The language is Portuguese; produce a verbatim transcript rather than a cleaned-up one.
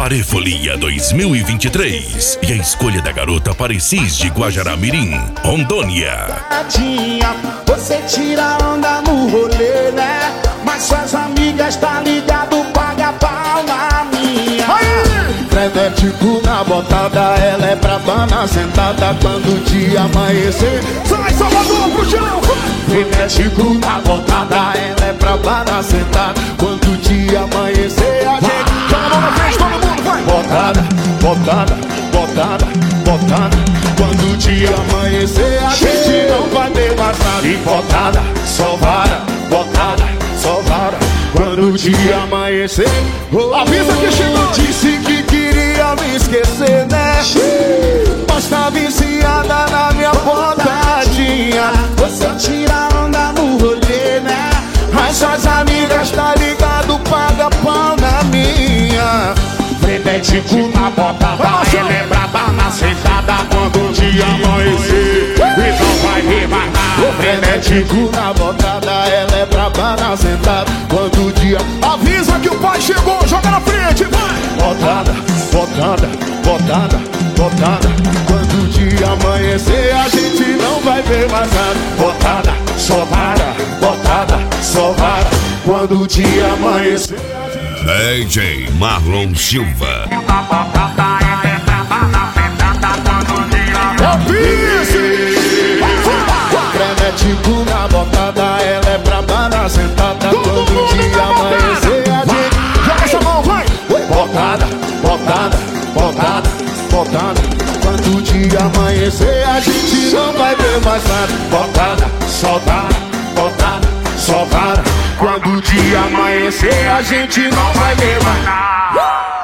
Parefolia dois mil e vinte e três. E a escolha da garota Parecis de Guajará-Mirim, Rondônia. Você tira onda no rolê, né? Mas suas amigas tá ligado, paga pau na minha. Frenético na botada, ela é braba na sentada. Quando o dia amanhecer, sai Salvador pro chão. frenético na botada, ela é braba na sentada. Quando o dia amanhecer, a gente joga a mão na frente, todo mundo vai. botada, botada, botada, botada. Quando o dia amanhecer, a gente não vai ter mais nada. E botada, só vara, botada, só vara. Quando o dia amanhecer, oh, avisa que chegou. Disse que queria me esquecer, né? Mas tá viciada na minha botadinha. Você tira onda no rolê, né? As suas amigas tá ligado, paga pau na minha. Frenético na botada, ela é braba na sentada. Quando o dia amanhecer, e não vai ver mais nada. Frenético na botada, ela é braba na sentada. Quando o dia avisa que o pai chegou, joga na frente, vai. botada, botada, botada, botada. Quando o dia amanhecer, a gente não vai ver mais nada. Botada, só vara, botada, só vara. Quando o dia amanhecer, D J Marlon Silva. frenético na botada, ela é braba na sentada. Quando o dia amanhecer, a gente joga essa mão, vai. botada, botada, botada, botada. Quando o dia amanhecer, a gente não vai ver mais nada. Botada, só vara, botada, só vara. Quando o dia amanhecer, a gente não vai ver mais nada.